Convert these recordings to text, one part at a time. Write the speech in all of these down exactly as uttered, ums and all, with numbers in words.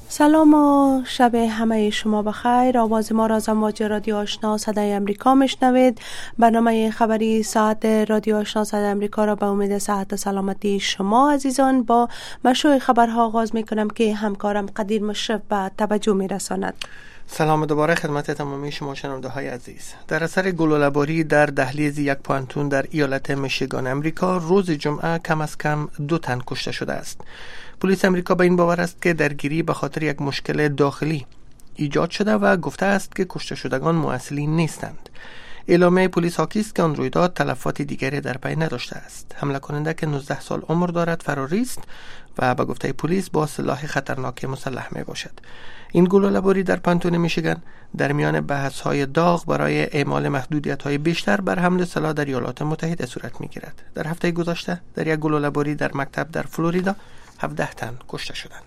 سلام و شب همه شما بخیر. آواز ما را از امواج رادیو آشنا صدای امریکا میشنوید. برنامه خبری ساعت رادیو آشنا صدای امریکا را به امید صحت و سلامتی شما عزیزان با مشروع خبرها آغاز میکنم که همکارم قدیر مشرف به توجه میرساند. سلام دوباره خدمت تمامی شما شنونده های عزیز. در اثر گلوله‌باری در دهلیز یک پانتون در ایالت میشیگان امریکا روز جمعه کم از کم دو تن کشته شده است. پلیس امریکا به این باور است که درگیری به خاطر یک مشکل داخلی ایجاد شده و گفته است که کشته شدگان مؤثرین نیستند. اعلامیه پلیس حاکی است که آن رویداد تلفات دیگری در پی نداشته است. حمله کننده که نوزده سال عمر دارد فراری است و به گفته پلیس با سلاح خطرناک مسلح می باشد. این گلوله‌باری در پانتون میشیگان در میان بحث‌های داغ برای اعمال محدودیت‌های بیشتر بر حمل سلاح در ایالات متحده صورت می‌گیرد. در هفته گذشته در یک گلوله‌باری در مکتب در فلوریدا هفده تن کشته شدند.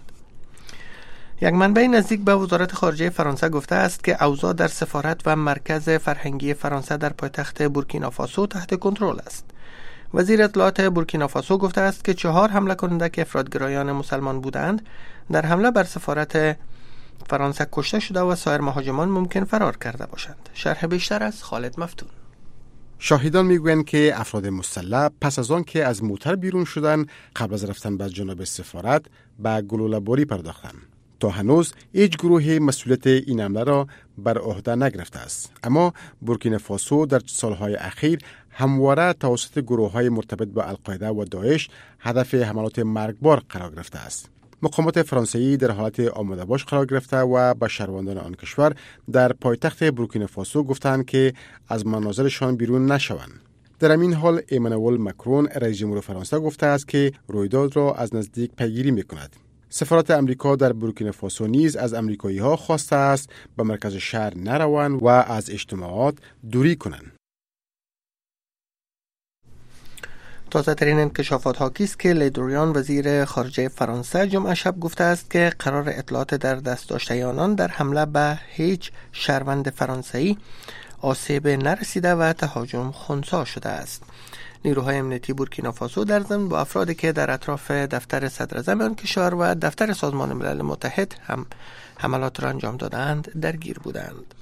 یک منبع نزدیک به وزارت خارجه فرانسه گفته است که اوضاع در سفارت و مرکز فرهنگی فرانسه در پایتخت بورکینافاسو تحت کنترل است. وزیر اطلاعات بورکینافاسو گفته است که چهار حمله کننده که افرادگرایان مسلمان بودند در حمله بر سفارت فرانسه کشته شده و سایر مهاجمان ممکن فرار کرده باشند. شرح بیشتر از خالد مفتون. شاهدان میگویند که افراد مسلح پس از آن که از موتر بیرون شدن قبل از رفتن به جانب سفارت به گلوله‌باری پرداختند. تا هنوز هیچ گروهی مسئولیت این حمله را بر عهده نگرفته است، اما بورکینافاسو در سالهای اخیر همواره توسط گروه‌های مرتبط با القاعده و داعش هدف حملات مرگبار قرار گرفته است. مقامات فرانسوی در حالت آماده باش قرار گرفته و به شهروندان آن کشور در پایتخت بورکینافاسو گفتند که از منازلشان بیرون نشوند. در این حال ایمانوئل مکرون رئیس جمهور فرانسه گفته است که رویداد را از نزدیک پیگیری می‌کند. سفارت امریکا در بورکینافاسو نیز از امریکایی‌ها خواسته است به مرکز شهر نروند و از اجتماعات دوری کنند. تازه ترین انکشافات حاکی است که لیدوریان وزیر خارجه فرانسه جمعه شب گفته است که قرار اطلاعات در دست داشته آنان در حمله به هیچ شهروند فرانسوی آسیب نرسیده و تهاجم خنثی شده است. نیروهای امنیتی بورکینافاسو در ضمن با افرادی که در اطراف دفتر صدراعظم آن کشور و دفتر سازمان ملل متحد هم حملات را انجام دادند درگیر بودند.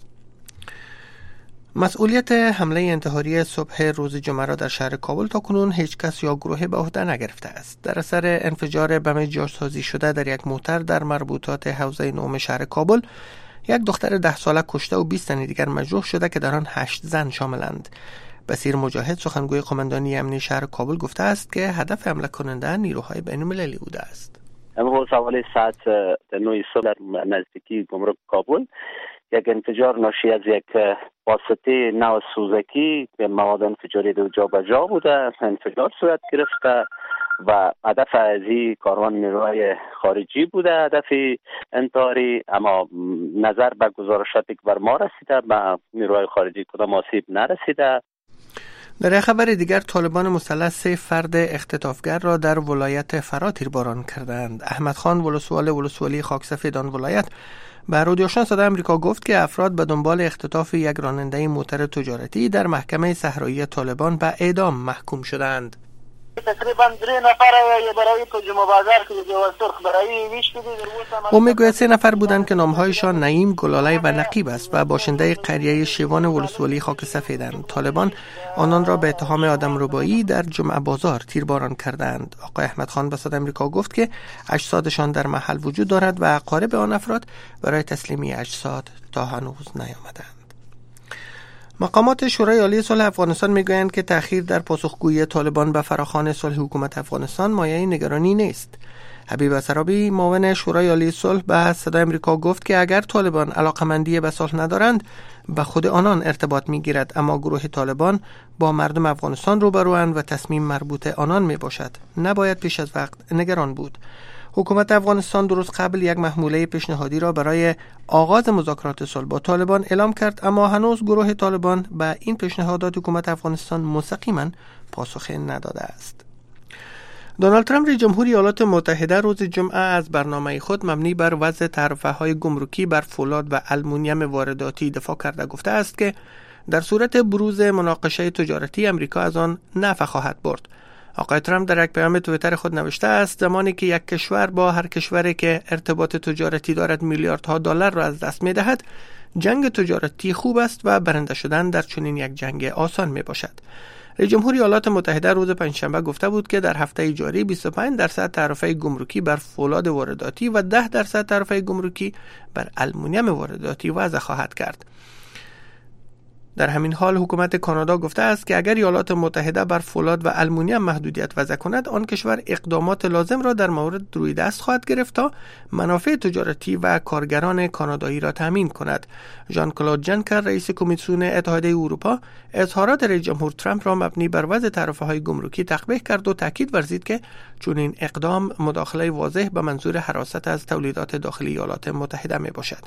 مسئولیت حمله انتحاری صبح روز جمعه را در شهر کابل تاکنون هیچ کس یا گروهی به عهده نگرفته است. در اثر انفجار بم جاسازی شده در یک موتر در مربوطات حوزه نهم شهر کابل، یک دختر ده ساله کشته و بیست تن دیگر مجروح شده که در آن هشت زن شاملند. بصیر مجاهد سخنگوی قماندانی امنی شهر کابل گفته است که هدف حمله کننده نیروهای بین‌المللی بوده است. امروز حوالی ساعت نه صبح در نزدیکی گمرک کابل یک انفجار ناشی از یک واسطه نو سوزکی به مواد انفجاری دو جا به جا بوده. انفجار صورت گرفته و هدف از این کاروان نیروهای خارجی بوده. هدف انتحاری، اما نظر به گزارشاتی که بر ما رسیده به نیروهای خارجی کدام آسیب نرسیده. در یک خبر دیگر طالبان مسلح سه فرد اختطافگر را در ولایت فرا تیرباران کردند. احمد خان ولسوال ولسوالی خاکسفید آن ولایت به رادیو آشنا صدای امریکا گفت که افراد به دنبال اختطاف یک راننده موتر تجارتی در محکمه صحرایی طالبان به اعدام محکوم شدند. تقریبا سه نفر برای ترجمه بازار که جواز سرخ برای ویش بدید. او میگوید سه نفر بودند که نامهایشان نعیم، گلاله و نقیب است و باشنده قریه شیوان ولسوالی خاک سفیدند. طالبان آنان را به اتهام آدمربایی در جمعه بازار تیرباران کردند. آقای احمد خان به صدای امریکا گفت که اجسادشان در محل وجود دارد و اقارب آن افراد برای تسلیمی اجساد تا هنوز نیامدند. مقامات شورای عالی صلح افغانستان میگویند که تأخیر در پاسخگویی طالبان به فراخوان صلح حکومت افغانستان مایه نگرانی نیست. حبیب اسرابی معاون شورای عالی صلح به صدای امریکا گفت که اگر طالبان علاقمندی به صلح ندارند به خود آنان ارتباط میگیرد، اما گروه طالبان با مردم افغانستان روبروند و تصمیم مربوط آنان میباشد. نباید پیش از وقت نگران بود. حکومت افغانستان درست قبل یک محموله پیشنهادی را برای آغاز مذاکرات صلح با طالبان اعلام کرد، اما هنوز گروه طالبان به این پیشنهادات حکومت افغانستان مستقیما پاسخ نداده است. دونالد ترامپ رئیس جمهور ایالات متحده روز جمعه از برنامه خود مبنی بر وضع تعرفه‌های گمرکی بر فولاد و آلومینیوم وارداتی دفاع کرده گفته است که در صورت بروز مناقشه تجارتی امریکا از آن نفع خواهد برد. آقای ترامپ در یک پیام توییتر خود نوشته است زمانی که یک کشور با هر کشوری که ارتباط تجارتی دارد میلیاردها دلار را از دست می دهد، جنگ تجارتی خوب است و برنده شدن در چنین یک جنگ آسان می باشد. رئیس جمهور ایالات متحده روز پنجشنبه گفته بود که در هفته جاری بیست و پنج درصد تعرفه گمرکی بر فولاد وارداتی و ده درصد تعرفه گمرکی بر آلومینیوم وارداتی وضع خواهد کرد. در همین حال حکومت کانادا گفته است که اگر ایالات متحده بر فولاد و آلومینیوم محدودیت وضع کند، آن کشور اقدامات لازم را در مورد روی دست خواهد گرفت تا منافع تجارتی و کارگران کانادایی را تامین کند. ژان کلود جنکر، رئیس کمیسیون اتحادیه اروپا، اظهارات رئیس جمهور ترامپ را مبنی بر وضع تعرفه‌های گمرکی تقبیح کرد و تاکید ورزید که چنین اقدام مداخله واضح به منظور حراست از تولیدات داخلی ایالات متحده می باشد.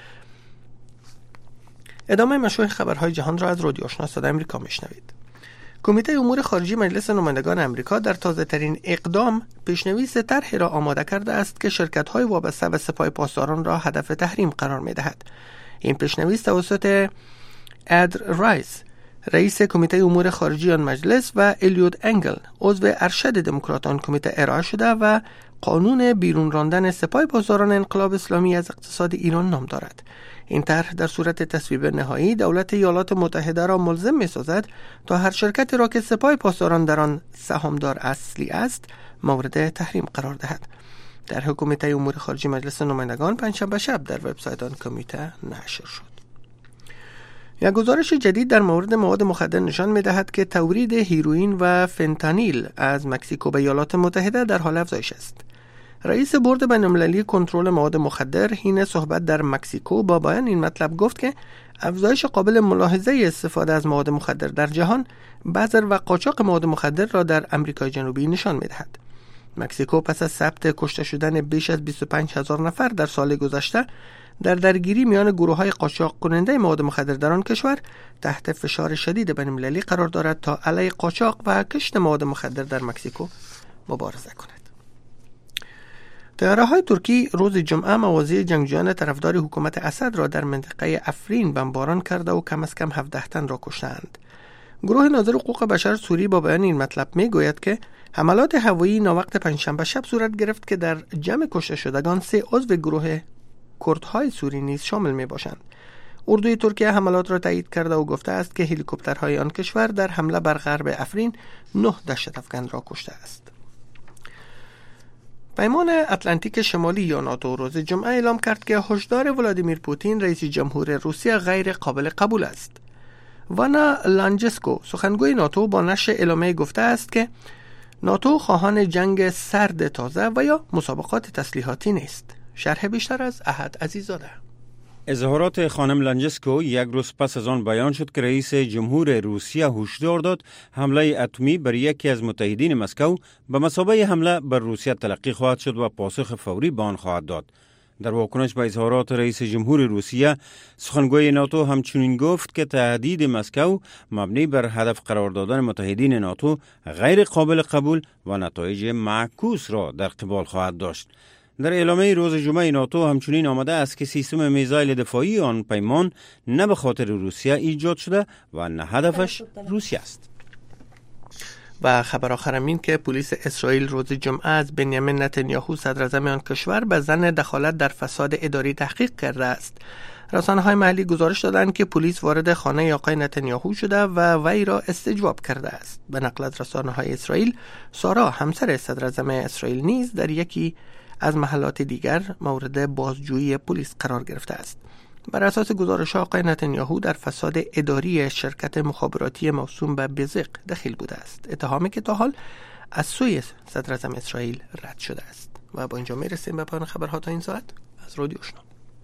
ادامه مشروع خبرهای جهان را از رادیو آشنا صدای آمریکا میشنوید. کمیته امور خارجی مجلس نمایندگان آمریکا در تازه‌ترین اقدام پیشنویس طرحی را آماده کرده است که شرکت‌های وابسته به سپاه پاسداران را هدف تحریم قرار می‌دهد. این پیشنویس توسط اد رایس، رئیس کمیته امور خارجی آن مجلس، و الیوت انگل، عضو ارشد دموکراتان کمیته ارائه شده و قانون بیرون راندن سپاه پاسداران انقلاب اسلامی از اقتصاد ایران نام دارد. این طرح در صورت تصویب نهایی دولت ایالات متحده را ملزم می‌سازد تا هر شرکتی را که سپاه پاسداران در آن سهامدار اصلی است مورد تحریم قرار دهد. در کمیته امور خارجی مجلس نمایندگان پنجشنبه شب در وبسایت آن کمیته نشر شد. یک گزارش جدید در مورد مواد مخدر نشان می‌دهد که تورید هیروئین و فنتانیل از مکزیکو به ایالات متحده در حال افزایش است. رئیس بورد بین‌المللی کنترل مواد مخدر حین صحبت در مکزیکو با بیان این مطلب گفت که افزایش قابل ملاحظه استفاده از مواد مخدر در جهان بذر و قاچاق مواد مخدر را در آمریکای جنوبی نشان می‌دهد. مکزیکو پس از ثبت کشته شدن بیش از بیست و پنج هزار نفر در سال گذشته در درگیری میان گروه‌های قاچاق کننده مواد مخدر در آن کشور تحت فشار شدید بین‌المللی قرار دارد تا علیه قاچاق و کشت مواد مخدر در مکزیکو مبارزه کند. طیاره‌های ترکی روز جمعه موازی جنگجویان طرفدار حکومت اسد را در منطقه افرین بمباران کرده و کم از کم هفده تن را کشتند. گروه ناظر حقوق بشر سوری با بیان این مطلب میگوید که حملات هوایی ناوقت پنجشنبه شب صورت گرفت که در جمع کشته شدگان سه عضو گروه کردهای سوری نیز شامل می باشند. اردوی ترکیه حملات را تایید کرده و گفته است که هلیکوپترهای آن کشور در حمله بر غرب افرین نه دهشت‌افکن را کشته است. پیمان اتلانتیک شمالی یا ناتو روز جمعه اعلام کرد که هشدار ولادیمیر پوتین رئیس جمهور روسیه غیر قابل قبول است. وانا لانجسکو، سخنگوی ناتو، با نشر اعلامیه گفته است که ناتو خواهان جنگ سرد تازه و یا مسابقات تسلیحاتی نیست. شرح بیشتر از احد عزیزاده. اظهارات خانم لانجسکو یک روز پس از آن بیان شد که رئیس جمهور روسیه هشدار داد حمله اتمی بر یکی از متحدین مسکو به مثابه حمله بر روسیه تلقی خواهد شد و پاسخ فوری به آن خواهد داد. در واکنش به اظهارات رئیس جمهور روسیه، سخنگوی ناتو همچنین گفت که تهدید مسکو مبنی بر هدف قرار دادن متحدین ناتو غیر قابل قبول و نتایج معکوس را در قبال خواهد داشت. در اعلامیه روز جمعه ناتو همچنین آمده است که سیستم میزایل دفاعی آن پیمان نه به خاطر روسیه ایجاد شده و نه هدفش روسیه است. و خبر آخرم این که پلیس اسرائیل روز جمعه از بنیامین نتانیاهو صدراعظم آن کشور به ظن دخالت در فساد اداری تحقیق کرده است. رسانه‌های محلی گزارش دادند که پلیس وارد خانه آقای نتانیاهو شده و وی را استجواب کرده است. به نقل از رسانه‌های اسرائیل، سارا همسر صدراعظم اسرائیل نیز در یکی از محلات دیگر مورد بازجویی پلیس قرار گرفته است. بر اساس گزارش آقای نتانیاهو در فساد اداری شرکت مخابراتی موسوم به بزق دخیل بوده است، اتهامی که تا حال از سوی صدراعظم اسرائیل رد شده است. و با اینجا میرسیم به پایان خبرها تا این ساعت از رادیو آشنا.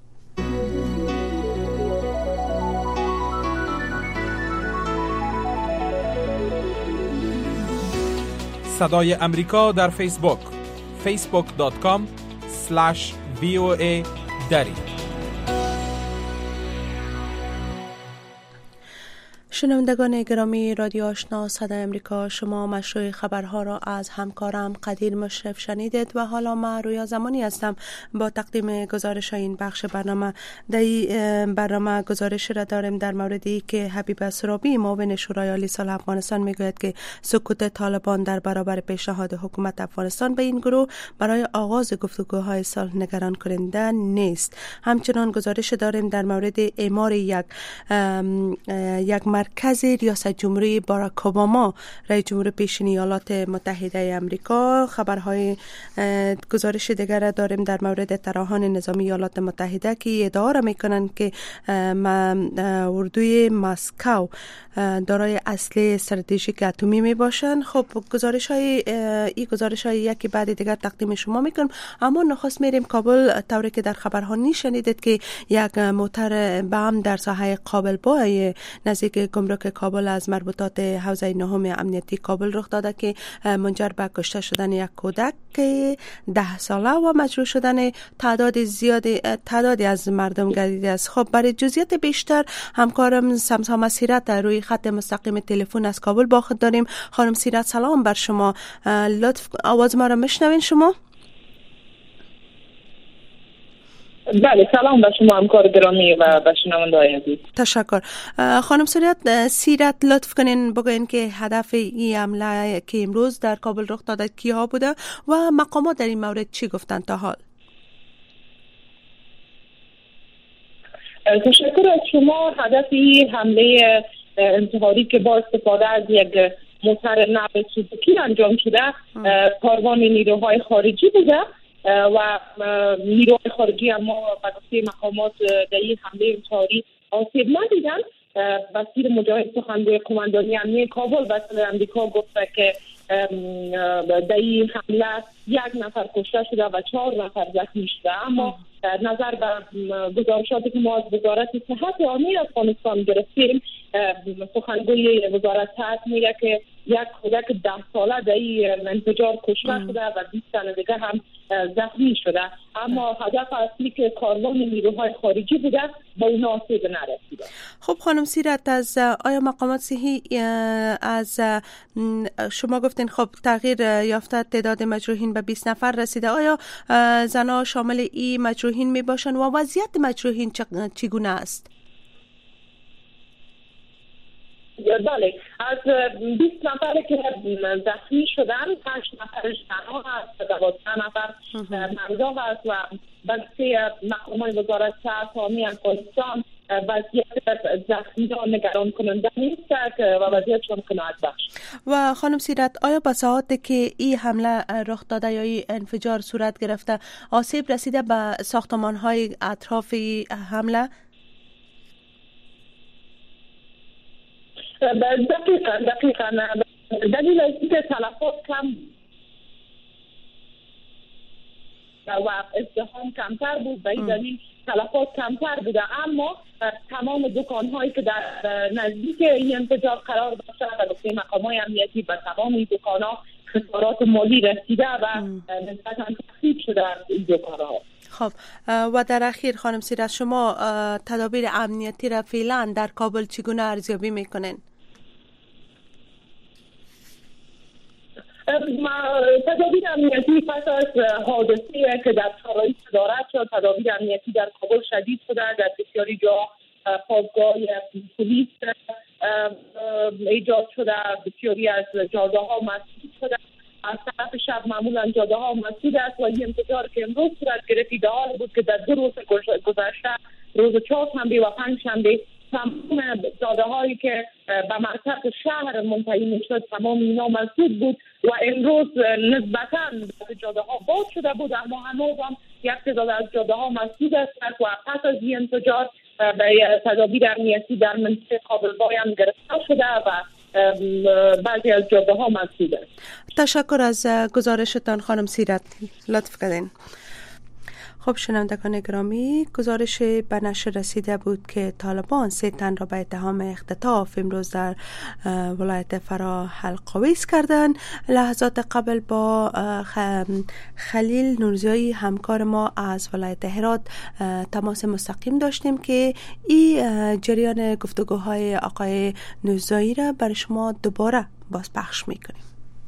صدای امریکا در فیسبوک فیسبوک دات کام اسلش وی او ای دری شنوندگان گرامی رادیو آشنا صدای امریکا، شما مشروع خبرها را از همکارم قدیر مشرف شنیدید و حالا من رویا زمانی هستم با تقدیم گزارش این بخش برنامه. در این برنامه گزارش را داریم در موردی که حبیب سرابی معاون شورای عالی صلح افغانستان میگوید که سکوت طالبان در برابر پیشنهاد حکومت افغانستان به این گروه برای آغاز گفتگوهای صلح نگران کننده نیست. همچنان گزارش داریم در مورد اعمار یک یک مرکز ریاست جمهوری باراک اوباما رئیس جمهور پیشین ایالات متحده آمریکا. خبرهای گزارش دیگر داریم در مورد طراحان نظامی ایالات متحده که ادعا را میکنند که اردوی مسکو دارای اسلحه استراتژیک اتمی می باشند. خب گزارش های این گزارش های یکی بعد دیگر تقدیم شما میکنم، اما نخست میریم کابل. طوری که در خبرها نشنیدید که یک موتر بم در ساحه قابل بای نزدیک گمرک کابل از مربوطات حوزه نهم امنیتی کابل رخ داده که منجر به کشته شدن یک کودک ده ساله و مجروح شدن تعداد زیادی تعدادی از مردم گردیده است. خب برای جزئیات بیشتر همکارم سمسام سیرت روی خط مستقیم تلفن از کابل با خود داریم. خانم سیرت سلام بر شما، لطف آواز ما را میشنوین شما؟ بله سلام به شما همکار گرامی و به شنونده‌های عزیز. تشکر. خانم سیرت سیرت لطف کنین بگوین که هدف این حمله که امروز در کابل رخ داده کیها بوده و مقامات در این مورد چی گفتند تا حال؟ تشکر از شما. هدف این حمله انتحاری که با استفاده از یک موتر نو سوزوکی انجام شده کاروان نیروهای خارجی بوده و نیروهای خارجی اما به گفته مقامات در این حمله انتحاری آسیب ندیدن. وزیر مجاهد سخنگوی قماندانی امنیتی کابل و صدای امریکا گفت که در این حمله یک نفر کشته شده و چهار نفر زخمی شده، اما نظر به گزارشاتی که ما از وزارت صحت عامه افغانستان گرفتیم، سخنگوی وزارت صحت میگه که یک کودک ده ساله در این انفجار کشته شده و بیست تن دیگه هم زخمی شده، اما هدف اصلی که کاروان نیروهای خارجی بوده با اونا آسیب نرسیده. خب خانم سیرت، از آیا مقامات صحی از شما گفتین خب تغییر یافته تعداد مجروحین به بیست نفر رسیده، آیا زنها شامل این مجروحین می باشن و وضعیت مجروحین چگونه است؟ بله، از بیست نفر که زخمی شدن هشت نفرش زنها هست، دوازده نفر مردا هست و بسته مقامات وزارت صحت عامه افغانستان وضعیت زخمیان نگران کننده نیست و وضعیتشان قناعت بخش. و خانم سیرت، آیا به ساعاتی که این حمله رخ داده یا این انفجار صورت گرفته آسیب رسیده به ساختمان‌های اطراف حمله؟ دقیقا دقیقا دلیل از اینکه تلفات کم و ازدحام کمتر بود، به این دلیل تلفات کمتر بوده، اما تمام دکان‌هایی که در نزدیک این انفجار قرار داشته و گفته مقامات امنیتی به تمام این دکان‌ها خسارات مالی رسیده و نسبتاً تخفیف شده از این دکان‌ها. خب و در اخیر خانم سیرت، شما تدابیر امنیتی را فعلا در کابل چگونه ارزیابی میکنین؟ تدابیر امنیتی پس از حادثه که در سرایی صدارت شد، تدابیر امنیتی در کابل شدید شده. در بسیاری جا پاسگاه پلیس ایجاد شده، بسیاری از جاده ها مسدود شده. از طرف شب معمولا جاده ها مسدود است و این انفجار که امروز صورت گرفت در حال بود که در دو روز گذشته، روز چهارشنبه و پنجشنبه، تمام جاده هایی که به مرکز شهر منتهی میشد تمام اینا مسدود بود و امروز نسبتاً جاده ها باز شده بود، اما هنوز هم یک تعداد از جاده ها مسدود است و پس از این انفجار به تدابیر امنیتی در منطقه قابل بای هم گرفته شده و بعضی از جاده ها مسدود است. تشکر از گزارشتان خانم سیرت، لطف کردین. خب شنوندگان گرامی، گزارش به نشر رسیده بود که طالبان سه تن را به اتهام اختطاف امروز در ولایت فرا حلقاویز کردند. لحظات قبل با خلیل نورزیایی همکار ما از ولایت هرات تماس مستقیم داشتیم که این جریان گفتگوهای آقای نورزیایی را برای شما دوباره باز پخش میکنیم.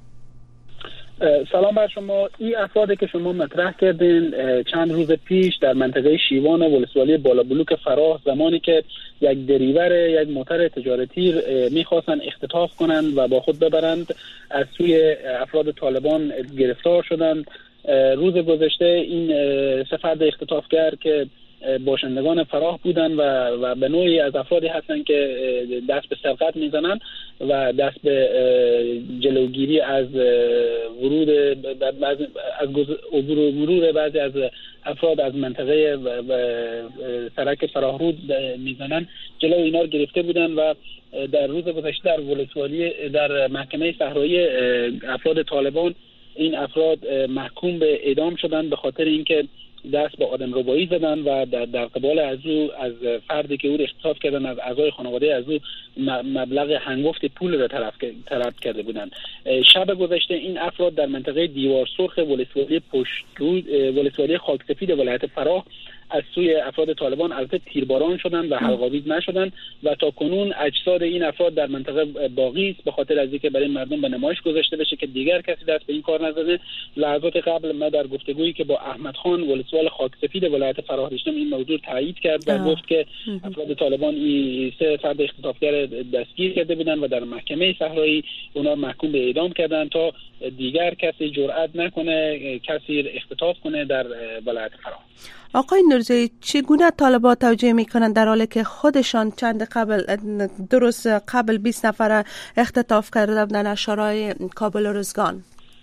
سلام بر شما. این افرادی که شما مطرح کردین چند روز پیش در منطقه شیوان ولسوالی بالا بلوک فراه، زمانی که یک دریور یک موتر تجارتی میخواستن اختطاف کنند و با خود ببرند، از سوی افراد طالبان گرفتار شدند. روز گذشته این سه فرد اختطافگر که باشندگان فراه بودن و و به نوعی از افرادی هستن که دست به سرقت میزنن و دست به جلوگیری از ورود از عبور و مرور بعضی از افراد از منطقه سرک فراه رود میزنن، جلو اینا رو گرفته بودن و در روز گذشته در ولسوالی در محکمه صحرایی افراد طالبان این افراد محکوم به اعدام شدن به خاطر اینکه دست به آدمربایی زدن و در, در قبال از او از فردی که او را اختطاف کردن از اعضای خانواده از او مبلغ هنگفت پول را طلب طلب کرده بودند. شب گذشته این افراد در منطقه دیوار سرخ ولسوالی پشت ولسوالی خاکسفید ولایت فراه از سوی افراد طالبان البته تیرباران شدند و حلق‌آویز نشدند و تا کنون اجساد این افراد در منطقه باقی است، به خاطر از اینکه برای مردم به نمایش گذاشته بشه که دیگر کسی دست به این کار نزنه. لحظات قبل ما در گفتگویی که با احمد خان ولسوال خاکسفید ولایت فراه داشتم این موضوع تایید کرد و گفت که افراد طالبان این سه فرد اختطافگر دستگیر کرده بودند و در محکمه صحرایی اونا محکوم به اعدام کردند تا دیگر کسی جرئت نکنه کسی اختطاف کنه در ولایت فراه. آقای نورزیایی، چگونه طالبان توجیه میکنن در حالی که خودشان چند قبل درست قبل بیست نفر اختطاف کرده بودن از شارع کابل و رزگان؟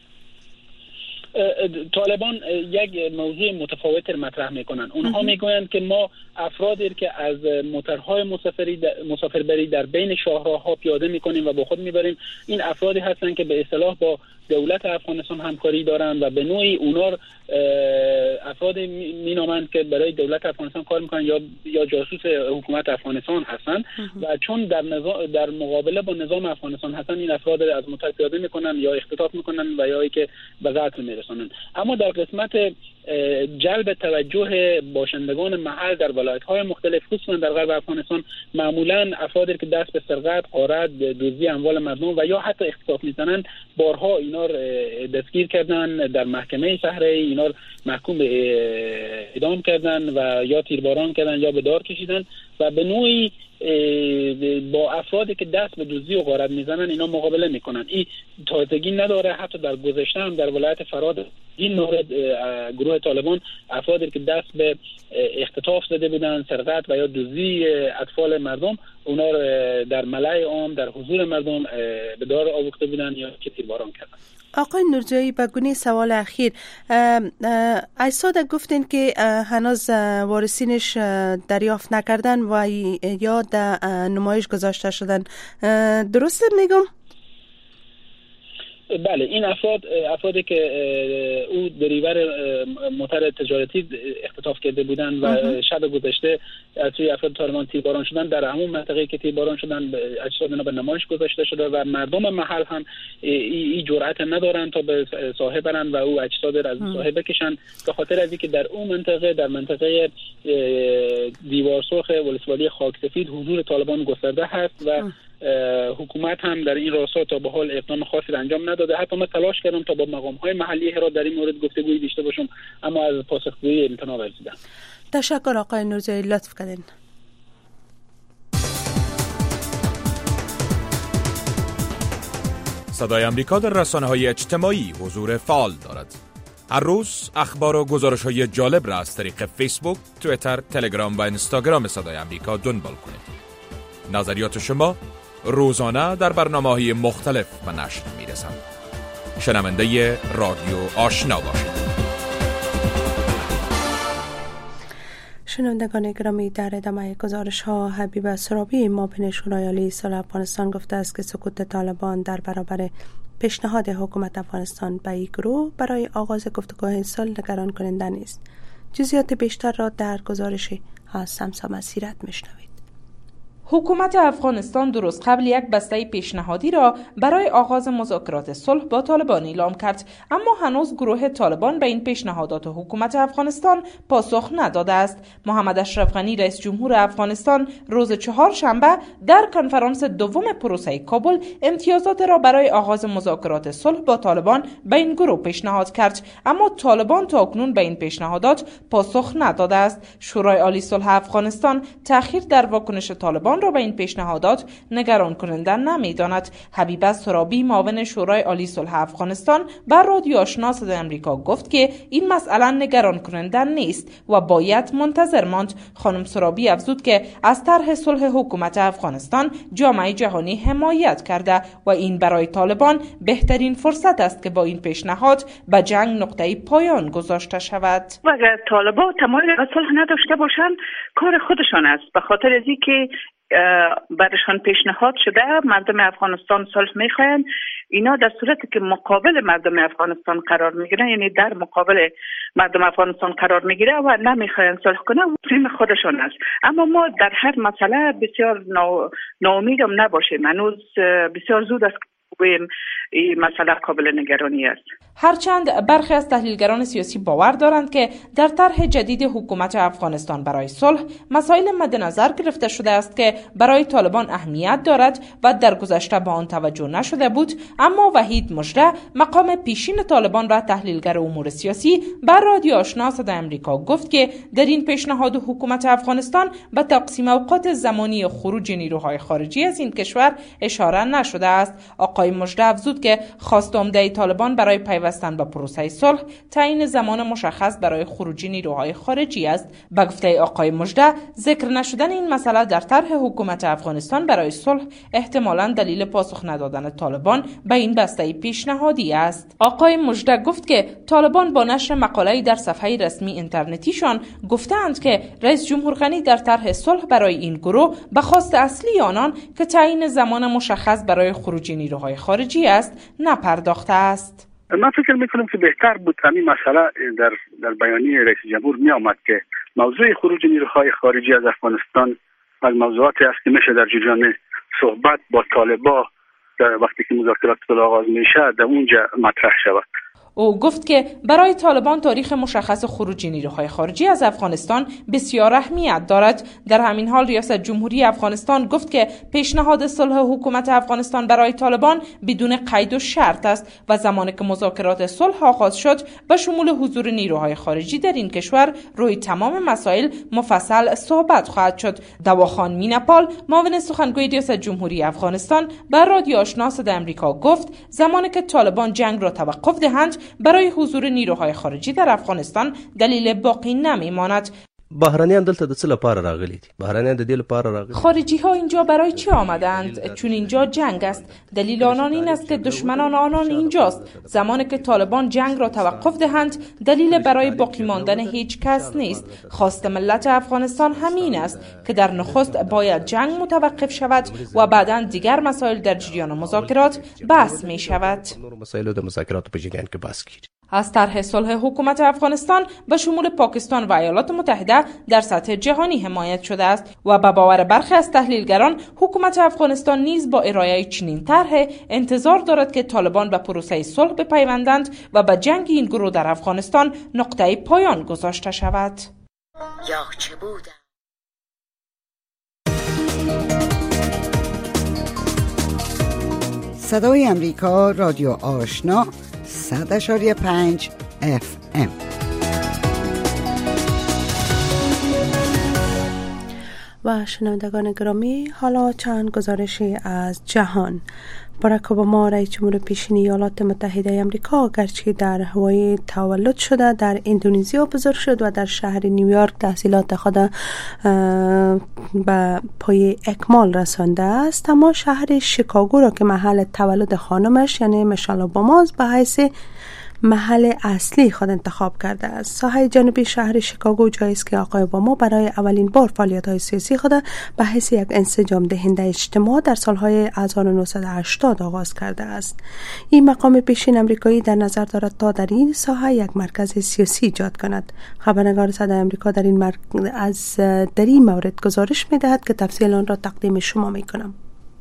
طالبان یک موضوع متفاوت مطرح میکنن. اونها میگویند که ما افرادی که از موترهای مسافری مسافربری در بین شاهراه‌ها پیاده میکنیم و با خود میبریم، این افرادی هستند که به اصطلاح با دولت افغانستان همکاری دارند و به نوعی اونا افراد مینامند که برای دولت افغانستان کار میکنن یا یا جاسوس حکومت افغانستان هستند و چون در نظام در مقابله با نظام افغانستان هستند، این افراد از موتر پیاده میکنن یا اختطاف میکنن و یا که به قتل میرسونن. اما در قسمت جلب توجه باشندگان محل در ولایت‌های مختلف خصوصا در غرب افغانستان، معمولاً افرادی که دست به سرقت، غارت، دزدی اموال مردم و یا حتی اختطاف میزنند، بارها اینا رو دستگیر کردن، در محکمه صحرایی اینا رو محکوم به اعدام کردن و یا تیرباران کردن یا به دار کشیدن و به نوعی با افرادی که دست به دزدی و غارت میزنن اینا مقابله میکنن. این تازگی نداره، حتی در گذشته هم در ولایت فراد این مورد گروه طالبان افرادی که دست به اختطاف زده بودن، سرقت و یا دزدی اطفال مردم، اونا رو در ملأ عام در حضور مردم به دار آوخته بودن یا که تیرباران کردن. آقای نورزیایی، به گونه سوال اخیر، اجساد گفتین که هنوز وارثینش دریافت نکردن و یا در نمایش گذاشته شدن، درسته میگم؟ بله، این افراد افرادی که او دریور موتر تجارتی اختطاف کرده بودن و شب گذشته از سوی افراد طالبان تیرباران شدن، در همون منطقه‌ای که تیرباران شدن اجساد اینا به نمایش گذاشته شده و مردم محل هم این جرأت ندارن تا به ساحل برن و او اجساد از ساحل بکشن، به خاطر از اینکه در اون منطقه در منطقه دیوار سرخ ولسوالی خاکسفید حضور طالبان گسترده هست و حکومت هم در این راستا تا به حال اقدام خاصی انجام نداده. حتی من تلاش کردم تا با مقام‌های محلی هرات در این مورد گفتگویی داشته باشم، اما از پاسخگویی امتناع ورزیدم. تشکر آقای نورزیایی، لطف کردین. صدای امریکا در رسانه‌های اجتماعی حضور فعال دارد. هر روز اخبار و گزارش‌های جالب را از طریق فیسبوک، توییتر، تلگرام و اینستاگرام صدای امریکا دنبال کنید. نظریات شما روزانه در برنامه‌های مختلف به نشر می‌رسند. شنونده رادیو آشنا باشید. شنوندگان گرامی، در ادامه گزارش ها، حبیب سرابی معاون شورای عالی صلح افغانستان گفته است که سکوت طالبان در برابر پیشنهاد حکومت افغانستان به این گروه برای آغاز گفتگوهای صلح نگران کننده نیست. جزئیات بیشتر را در گزارش از سمسام سیرت میشنوید. حکومت افغانستان درست قبل یک بسته پیشنهادی را برای آغاز مذاکرات صلح با طالبان اعلام کرد، اما هنوز گروه طالبان به این پیشنهادات حکومت افغانستان پاسخ نداده است. محمد اشرف غنی رئیس جمهور افغانستان روز چهارشنبه در کنفرانس دوم پروسه کابل امتیازات را برای آغاز مذاکرات صلح با طالبان به این گروه پیشنهاد کرد، اما طالبان تاکنون به این پیشنهادات پاسخ نداده است. شورای عالی صلح افغانستان تأخیر در واکنش طالبان را به این پیشنهادات نگران کننده نمی‌داند. حبیبه سرابی معاون شورای عالی صلح افغانستان بر رادیو آشنا صدای آمریکا گفت که این مسئله نگران کننده نیست و باید منتظر ماند. خانم سرابی افزود که از طرح صلح حکومت افغانستان جامعه جهانی حمایت کرده و این برای طالبان بهترین فرصت است که با این پیشنهاد به جنگ نقطه پایان گذاشته شود. اگر طالبان تمایل به صلح نداشته باشند کار خودشان است، به خاطر از اینکه برشان پیشنهاد شده مردم افغانستان صلح میخواین. اینا در صورتی که مقابل مردم افغانستان قرار میگیرن، یعنی در مقابل مردم افغانستان قرار میگیره و نمیخواین صلح کنه، فیلم خودشان است. اما ما در هر مسئله بسیار ناامیدم نباشیم، هنوز بسیار زود است بگوییم این مسئله قابل نگرانی است. هرچند برخی از تحلیلگران سیاسی باور دارند که در طرح جدید حکومت افغانستان برای صلح مسائل مد نظر گرفته شده است که برای طالبان اهمیت دارد و در گذشته به آن توجه نشده بود، اما وحید مژده مقام پیشین طالبان را تحلیلگر امور سیاسی بر رادیو آشنا صدای آمریکا گفت که در این پیشنهاد حکومت افغانستان به تقسیم اوقات زمانی خروج نیروهای خارجی از این کشور اشاره نشده است. آقای مژده افزود که خواست عمده طالبان برای پیوستن به پروسه صلح تعیین زمان مشخص برای خروج نیروهای خارجی است. به گفته آقای مژده ذکر نشدن این مسئله در طرح حکومت افغانستان برای صلح احتمالاً دلیل پاسخ ندادن طالبان به این بسته پیشنهادی است. آقای مژده گفت که طالبان با نشر مقاله‌ای در صفحه رسمی اینترنتیشان گفتند که رئیس جمهور غنی در طرح صلح برای این گروه به خواست اصلی آنان که تعیین زمان مشخص برای خروج نیروهای خارجی است نپرداخته است. من فکر میکنم که بهتر بود همین مسئله در در بیانیه رئیس جمهور می آمد که موضوع خروج نیروهای خارجی از افغانستان از موضوعاتی است که میشه در جریان صحبت با طالبان در وقتی که مذاکرات آغاز میشه در اونجا مطرح شود. او گفت که برای طالبان تاریخ مشخص خروج نیروهای خارجی از افغانستان بسیار اهمیت دارد. در همین حال ریاست جمهوری افغانستان گفت که پیشنهاد صلح حکومت افغانستان برای طالبان بدون قید و شرط است و زمانی که مذاکرات صلح آغاز شد به شمول حضور نیروهای خارجی در این کشور روی تمام مسائل مفصل صحبت خواهد شد. دواخان مینپال معاون سخنگوی ریاست جمهوری افغانستان بر رادیو آشنا صدای آمریکا گفت زمانی که طالبان جنگ را توقف دهند برای حضور نیروهای خارجی در افغانستان دلیل باقی نمیماند. بهرانیان دلته د څه لپاره راغلي دي؟ بهرانیان د دې لپاره راغلي. خارجی ها اینجا برای چی آمدند؟ چون اینجا جنگ است. دلیل آنان این است که دشمنان آنان اینجاست. زمانی که طالبان جنگ را توقف دهند دلیل برای باقی ماندن هیچ کس نیست. خواست ملت افغانستان همین است که در نخست باید جنگ متوقف شود و بعداً دیگر مسائل در جریان مذاکرات بحث می شود. مسائل در مذاکرات په جریان کې بحث کیږي. از طرح صلح حکومت افغانستان به شمول پاکستان و ایالات متحده در سطح جهانی حمایت شده است و به باور برخی از تحلیلگران حکومت افغانستان نیز با ارائه چنین طرح انتظار دارد که طالبان به پروسه صلح بپیوندند و به جنگ این گروه در افغانستان نقطه پایان گذاشته شود. یا چه بوده؟ صدای امریکا رادیو آشنا صد اشاری پنج اف ام. و شنوندگان گرامی، حالا چند گزارشی از جهان. باراک اوباما رئیس جمهور پیشین ایالات متحده آمریکا گرچه در هوای تولد شده در اندونزیا بزرگ شد و در شهر نیویورک تحصیلات خود به پای اکمال رسانده است، اما شهر شیکاگو را که محل تولد خانمش یعنی میشل اوباما به حیث محل اصلی خود انتخاب کرده است. ساحه جنوبی شهر شیکاگو جایی است که آقای اوباما برای اولین بار فعالیت‌های سیاسی خود به حیث یک انسجام دهنده اجتماع در سالهای هزار و نهصد و هشتاد آغاز کرده است. این مقام پیشین امریکایی در نظر دارد تا در این ساحه یک مرکز سیاسی ایجاد کند. خبرنگار صدای امریکا در این مرکز از در این مورد گزارش می‌دهد که تفصیل آن را تقدیم شما می‌کنم.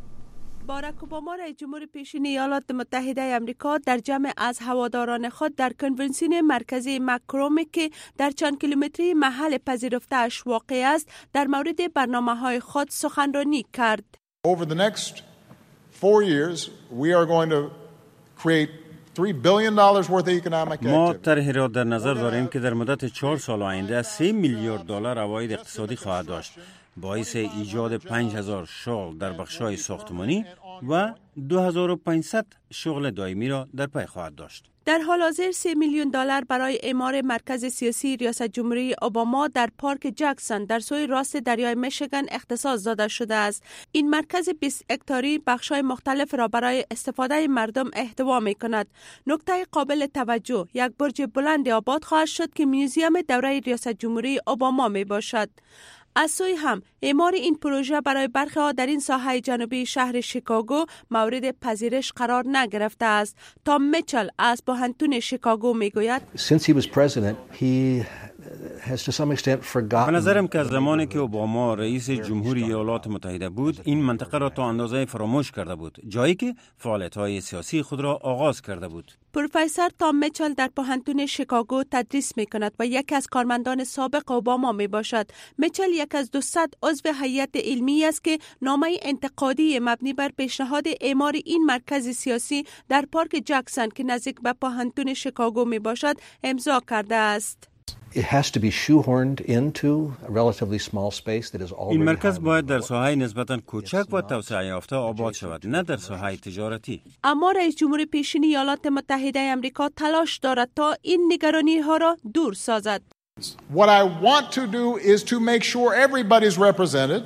باراک اوباما رئیس جمهور پیشین ایالات متحده امریکا در جمع از هواداران خود در کنونسیون مرکزی مکرومی که در چند کیلومتری محل پذیرفته اش واقع است در مورد برنامه‌های خود سخنرانی کرد. Over the next four years we are going to create three billion dollars worth of economic activity. ما طرحی را در نظر داریم که در مدت چهار سال آینده سه میلیارد دلار عواید اقتصادی خواهد داشت، باعث ایجاد پنج هزار شغل در بخش‌های ساختمانی و دو هزار و پانصد شغل دائمی را در پی خواهد داشت. در حال حاضر سه میلیون دلار برای اعمار مرکز سیاسی ریاست جمهوری اوباما در پارک جکسون در سوی راست دریای میشیگان اختصاص داده شده است. این مرکز بیست هکتاری بخش‌های مختلف را برای استفاده مردم احتوا می‌کند. نکته قابل توجه یک برج بلند آباد خواهد شد که میوزیم دوره ریاست جمهوری اوباما میباشد. از سوی هم اعمار این پروژه برای برخی ها در این ساحه جنوبی شهر شیکاگو مورد پذیرش قرار نگرفته است. تام میچل از پوهنتون شیکاگو میگوید Since he was president, he has to some extent forgotten. به نظرم که زمانی که اوباما رئیس جمهوری ایالات متحده بود این منطقه را تا اندازه فراموش کرده بود، جایی که فعالیت‌های سیاسی خود را آغاز کرده بود. پروفسور تام میچل در پوهنتون شیکاگو تدریس میکند و یکی از کارمندان سابق اوباما می باشد. میچل یک از دویست عضو هیئت علمی است که نامه انتقادی مبنی بر پیشنهاد اعمار این مرکز سیاسی در پارک جکسون که نزدیک به پوهنتون شیکاگو می باشد امضا کرده است. It has to be shoehorned into a relatively small space that is already. این مرکز باید در ساحه نسبتاً کوچک و توسعه یافته آباد شود، نه در ساحه تجارتی. اما رئیس جمهور پیشین ایالات متحده آمریکا تلاش دارد تا این نگرانی ها را دور سازد. What I want to do is to make sure everybody's represented.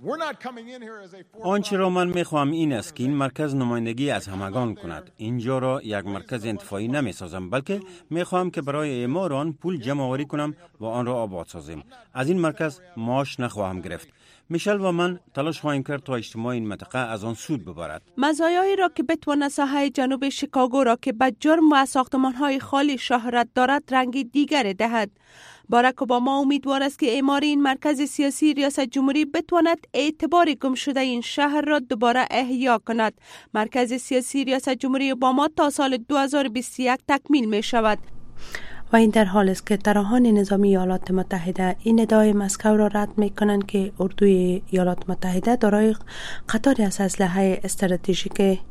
آنچه را من میخواهم این است که این مرکز نمایندگی از همگان کند. اینجا را یک مرکز انتفاعی نمی سازم، بلکه میخواهم که برای اعمار آن پول جمع آوری کنم و آن را آباد سازیم. از این مرکز معاش نخواهم گرفت. میشل و من تلاش خواهیم کرد تا اجتماع این منطقه از آن سود ببرد. مزایایی را که بتواند ساحه جنوب شیکاگو را که به جرم و ساختمان‌های خالی شهرت دارد رنگ دیگر دهد. باراک اوباما امیدوار است که اعمار این مرکز سیاسی ریاست جمهوری بتواند اعتبار گم شده این شهر را دوباره احیا کند. مرکز سیاسی ریاست جمهوری اوباما تا سال دو هزار و بیست و یک تکمیل می شود. و این در حال است که طراحان نظامی ایالات متحده این ادعای مسکو را رد می کنند که اردوی ایالات متحده دارای قطاری از اسلحه استراتژیک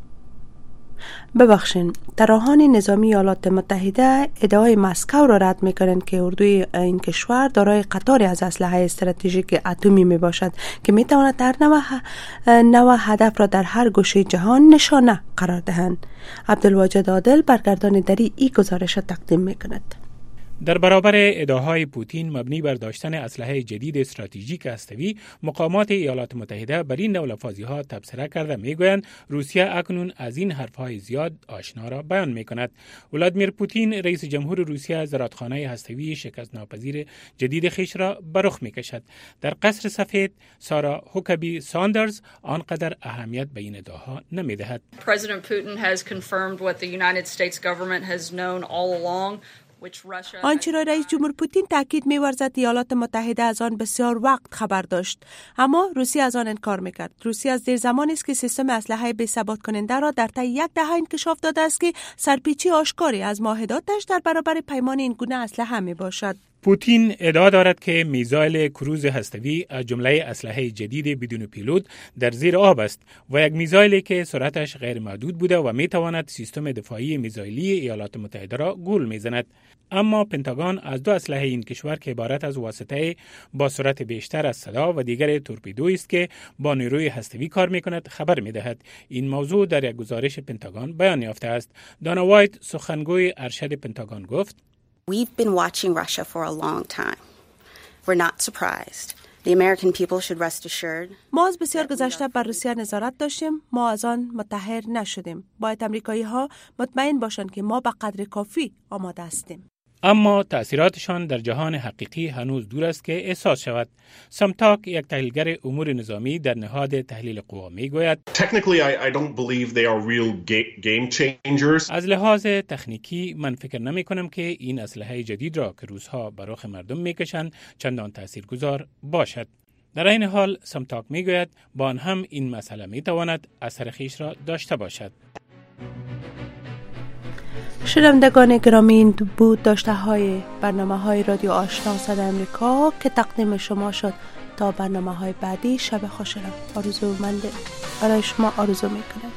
ببخشین طراحان نظامی ایالات متحده ادعای مسکو را رد می‌کنند که اردوی این کشور دارای قطاری از اسلحه استراتژیک اتمی میباشد که میتواند در نوع نوع هدف را در هر گوشه جهان نشانه قرار دهند. عبدالواجد عادل برگردان دری این گزارش را تقدیم میکند. در برابر ادعاهای پوتین مبنی بر داشتن اسلحه جدید استراتژیک هسته‌ای، مقامات ایالات متحده بر این نولفاظی‌ها تبصره کرده میگویند روسیه اکنون از این حرفهای زیاد آشنا را بیان میکند. ولادیمیر پوتین رئیس جمهور روسیه زرادخانه هسته‌ای شکست ناپذیر جدید خویش را به رخ میکشد. در قصر سفید سارا هوکابی ساندرز آنقدر اهمیت به این ادعاها نمیدهد. President Putin has confirmed what the United States government has known all along. آنچه را رئیس جمهور پوتین تاکید می‌ورزد ایالات متحده از آن بسیار وقت خبر داشت، اما روسیه از آن انکار می‌کرد. روسیه از دیر زمانی است که سیستم اسلحه بی‌ثبات کننده را در طی یک دهه انکشاف داده است که سرپیچی آشکاری از معاهداتش در برابر پیمان این گونه اسلحه میباشد. پوتین ادعا دارد که میزایل کروز هسته‌ای از جمله اسلحه جدید بدون پیلوت در زیر آب است و یک میزایلی که سرعتش غیر محدود بوده و میتواند سیستم دفاعی میزایلی ایالات متحده را گول میزند. اما پنتاگون از دو اسلحه این کشور که عبارت از واسطه با سرعت بیشتر از صدا و دیگر تورپیدویی است که با نیروی هسته‌ای کار میکند خبر میدهد. این موضوع در یک گزارش پنتاگون بیان یافته است. دانا وایت سخنگوی ارشد پنتاگون گفت: We've been watching Russia for a long time. We're not surprised. The American people should rest assured. ما از بسیار گذشته بر روسیه نظارت داشتیم، ما از آن متحر نشدیم. باید امریکایی ها مطمئن باشند که ما به قدر کافی آماده هستیم. اما تأثیراتشان در جهان حقیقی هنوز دور است که احساس شود. سامتاک، یک تحلیلگر امور نظامی در نهاد تحلیل قوا، میگوید Technically I, I don't believe they are real game changers. از لحاظ تکنیکی من فکر نمی کنم که این اسلحه جدید را که روس‌ها بر رخ مردم میکشند چندان تاثیرگذار باشد. در این حال سامتاک میگوید با آن هم این مسئله میتواند اثر خویش را داشته باشد. شنوندگان گرامی، این بود داشته های برنامه های رادیو آشنا صدای امریکا که تقدیم شما شد. تا برنامه های بعدی شب خوش را آرزومند برای شما آرزو میکنم.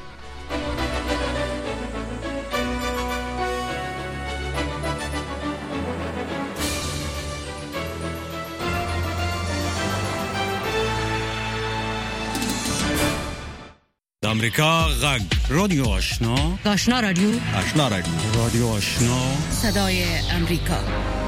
امریکا غږ رادیو آشنا آشنا رادیو آشنا رادیو رادیو آشنا صدای امریکا.